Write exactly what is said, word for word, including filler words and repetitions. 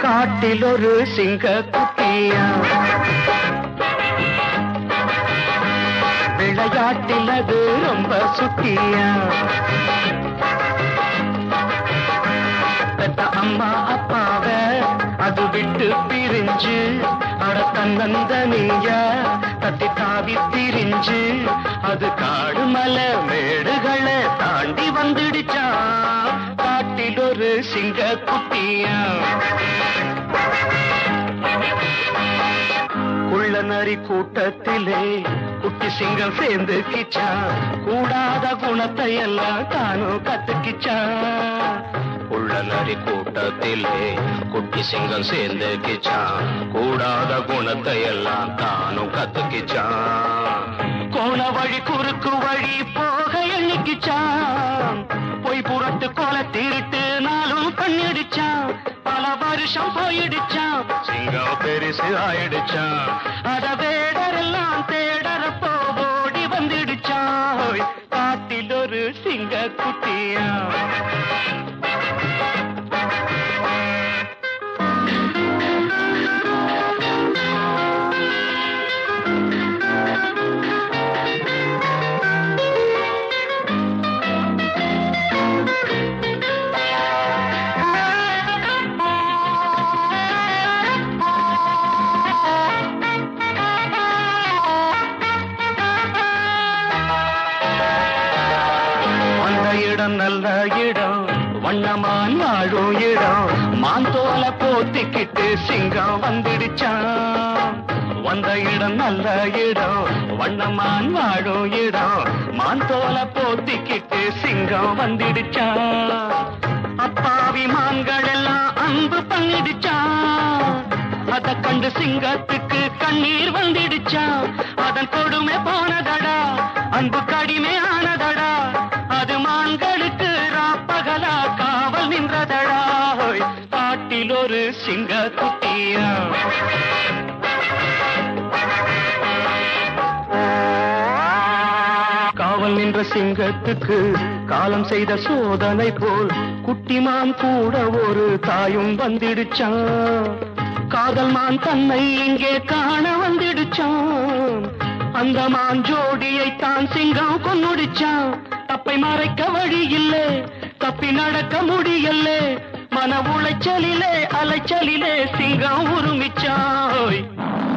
காட்டில் ஒரு சிங்க குட்டியா விளையாட்டில் அது ரொம்ப சுட்டியா பெத்த அம்மா அப்பாவ அது விட்டு பிரிஞ்சு அட தன்னந்தனியா தத்தி தாவி திரிஞ்சு அது காடு மலை மேடுகளை தாண்டி வந்துடுச்சா காட்டில் ஒரு சிங்க குட்டியா குள்ள நரி கூட்டத்திலே குட்டி சிங்கம் சேர்ந்து கிச்சா கூடாத குணத்தை எல்லாம் தானும் கத்துக்கிச்சா உள்ள நரி கூட்டத்திலே குட்டி சிங்கம் சேர்ந்து கிச்சா கூடாத குணத்தை எல்லாம் தானும் கத்துக்கிச்சா கோண வழி குறுக்கு வழி போக எண்ணிக்கிச்சா பொய் புறத்து கொலை திருட்டு நாளும் கண்ணிடுச்சா பல வருஷம் போயிடுச்சா சிங்கம் பெருசு ஆயிடுச்சா அத வேடரெல்லாம் தேடறப்போ ஓடி வந்துடுச்சா காட்டில் ஒரு சிங்க குட்டியா இடம் நல்ல இடம் வண்ணமான் வாழும் இடம் மாந்தோல போத்திக்கிட்டு சிங்கம் வந்துடுச்சான் வந்த இடம் நல்ல இடம் வண்ணமான் வாழும் இடம் மாந்தோல போத்திக்கிட்டு சிங்கம் வந்துடுச்சான் அப்பாவி மான்கள் எல்லாம் அன்பு பண்ணிடுச்சான் அத கண்டு சிங்கத்துக்கு கண்ணீர் வந்துடுச்சா அதன் கொடுமை போனதடா அன்பு கடிமை ஆனதடா அது மான்களுக்கு ராப்பகலா காவல் நின்றதடா காட்டில் ஒரு சிங்க குட்டியா காவல் நின்ற சிங்கத்துக்கு காலம் செய்த சோதனை போல் குட்டிமான் கூட ஒரு தாயும் வந்துடுச்சான் காதல் மான் தன்னை இங்கே காண வந்துடுச்சான் அந்த மான் ஜோடியை தான் சிங்கம் கொன்னுடுச்சான் தப்பை மறைக்க வழி இல்லை தப்பி நடக்க முடியல மன உளைச்சலிலே அலைச்சலிலே சிங்கம் உருமிச்சாய்